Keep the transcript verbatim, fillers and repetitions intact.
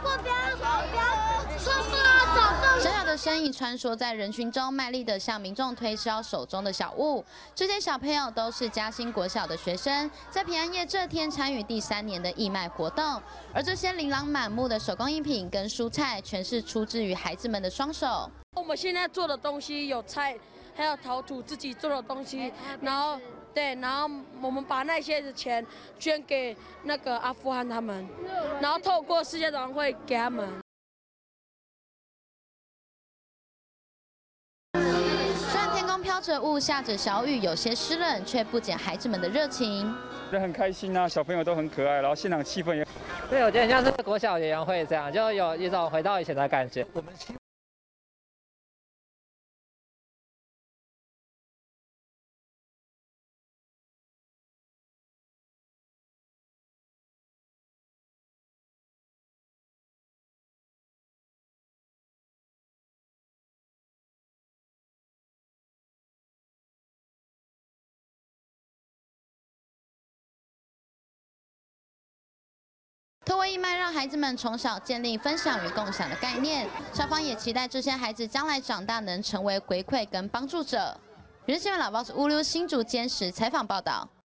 小小的身影穿梭在人群中，卖力地向民众推销手中的小物。这些小朋友都是嘉兴国小的学生，在平安夜这天参与第三年的义卖活动。而这些琳琅满目的手工艺品跟蔬菜，全是出自于孩子们的双手。 我们现在做的东西有菜，还有陶土自己做的东西，然后对，然后我们把那些的钱捐给那个阿富汗他们，然后透过世界展会给他们。 虽然天空飘着雾，下着小雨，有些湿冷，却不减孩子们的热情。 人很开心啊，小朋友都很可爱，然后现场气氛也…… 对，我觉得很像是国小联欢会这样，就有一种回到以前的感觉。我们透过义卖，让孩子们从小建立分享与共享的概念。校方也期待这些孩子将来长大能成为回馈跟帮助者。原新闻老报是乌溜新竹坚实采访报道。